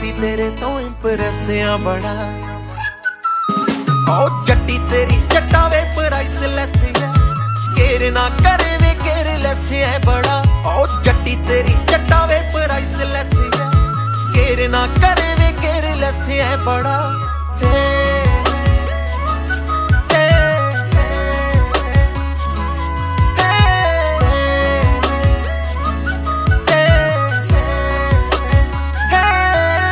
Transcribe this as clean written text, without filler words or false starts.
ਅਸੀਂ ਤੇਰੇ ਤੋਂ ਇੰਪ੍ਰੈਸ ਆ ਬੜਾ ਓ ਜੱਟੀ ਤੇਰੀ ਜੱਟਾ ਵੇ ਪ੍ਰਾਈਸਲੈਸ ਹੈ ਕੇਰ ਨਾ ਕਰੇ ਵੇ ਕੇਅਰਲੈਸ ਹੈ ਬੜਾ ਓ ਜੱਟੀ ਤੇਰੀ ਜੱਟਾ ਵੇ ਪ੍ਰਾਈਸਲੈਸ ਹੈ ਕੇਰ ਨਾ ਕਰੇ ਵੇ ਕੇਅਰਲੈਸ ਹੈ ਬੜਾ